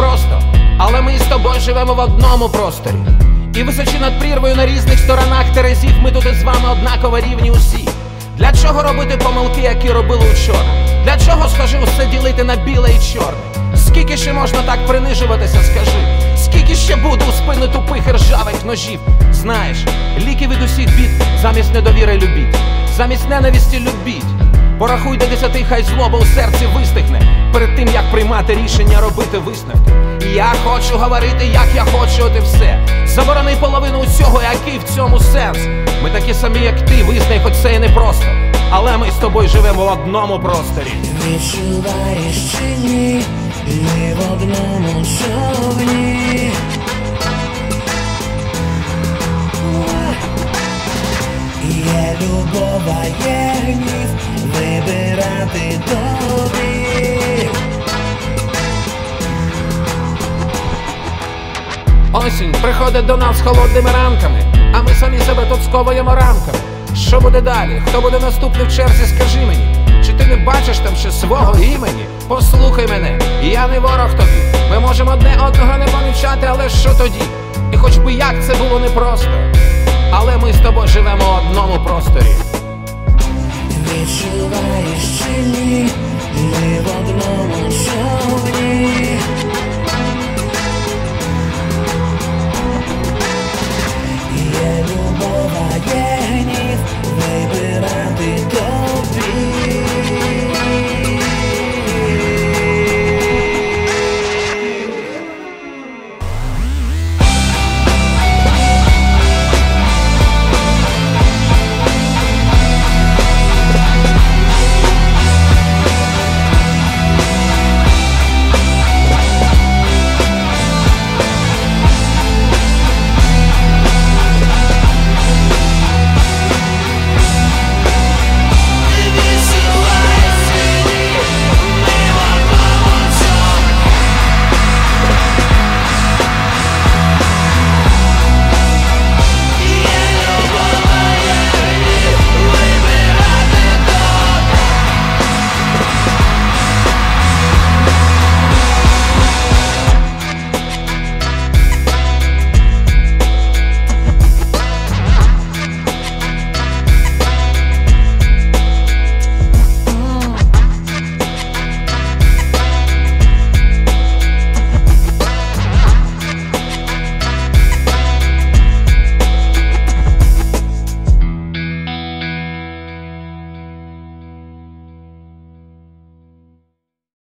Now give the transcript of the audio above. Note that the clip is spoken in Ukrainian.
непросто, але ми з тобою живемо в одному просторі. І височи над прірвою на різних сторонах терезів, ми тут із вами однаково рівні усі. Для чого робити помилки, які робили вчора? Для чого, скажи, усе ділити на біле і чорне? Скільки ще можна так принижуватися, скажи? Скільки ще буде у спину тупих і ржавих ножів? Знаєш, ліки від усіх бід, замість недовіри любіть, замість ненависті любіть. Порахуй до 10, хай злоба у серці вистигне перед тим, як приймати рішення, робити висновки. Я хочу говорити, як я хочу, от і все. Заборони половину усього, який в цьому сенс. Ми такі самі, як ти, визнай, хоч це і не просто, але ми з тобою живемо в одному просторі. Відчуваєш чи ні, ми в одному човні. Є любов, а є гнів, вибирати тобі. Осінь приходить до нас холодними ранками, а ми самі себе тут сковуємо рамками. Що буде далі? Хто буде наступний в черзі, скажи мені? Чи ти не бачиш там ще свого імені? Послухай мене, я не ворог тобі. Ми можемо одне одного не помічати, але що тоді? І хоч би як це було непросто, але ми з тобою живемо в одному просторі. Відчуваєш чи ні, ми в одному човні.